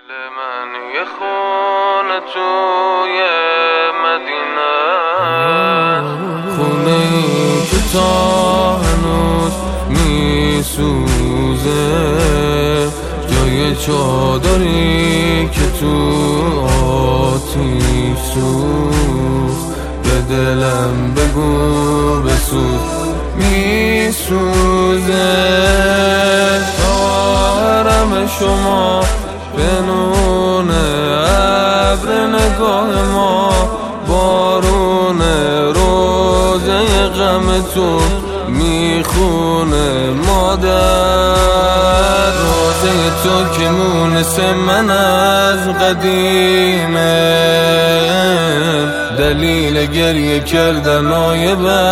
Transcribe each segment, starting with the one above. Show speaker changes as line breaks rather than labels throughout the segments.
من یه خونه توی مدینه، خونه ای که تا هنوز میسوزه، جای چادری که تو آتیش سوز. به دلم بگو بسوز میسوزه، تارم شما بنون ابر نگاه ما، بارون روزه غمتون میخونه مادر. روزه تو که مونس من از قدیمه، دلیل گریه کردنای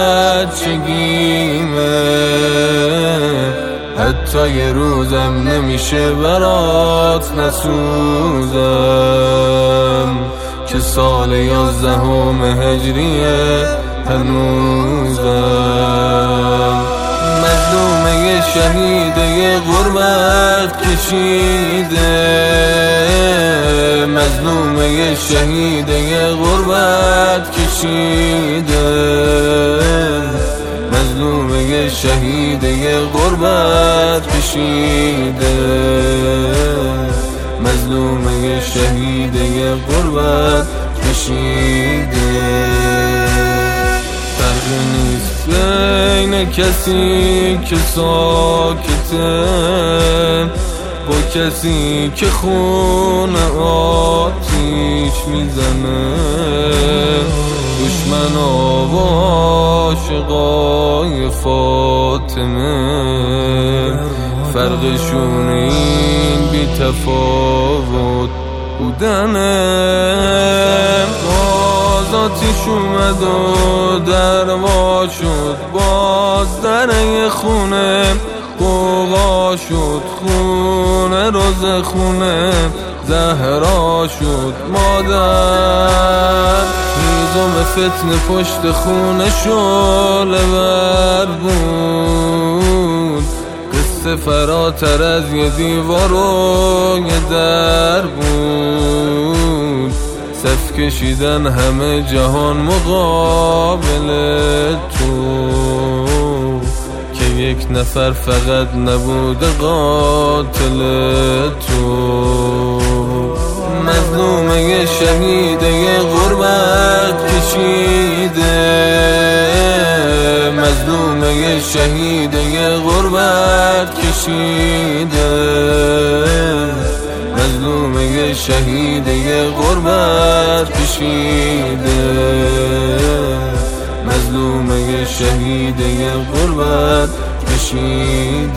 بچگیمه. حتی یه روزم نمیشه برات نسوزم، که سال 11 هجریه هنوزم. مظلومه یه شهیده یه غربت کشیده، مظلومه یه شهیده یه غربت کشیده، مظلومه یه شهیده یه غربت کشیده، مظلومه یه شهیده یه غربت کشیده. فرقی نیست بین کسی که ساکته با کسی که خون آتیش میزنه. دشمنا و عاشقای فاطمه، فرقشون این بی تفاوت بودنه. باز آتیش اومد و در وا شد، باز در خونه قوقا شد، خونه روز خونه زهرا شد مادر. هیزم فتنه پشت خونه شعله ور بود، قصه فراتر از یه دیوار و یه در بود. صف کشیدن همه جهان مقابل تو، که یک نفر فقط نبوده قاتل تو. مظلومه یه شهیده یه غربت کشیده، مظلومه یه شهیده یه غربت کشیده، مظلومه یه شهیده یه غربت کشیده، مظلومه یه شهیده یه غربت کشیده.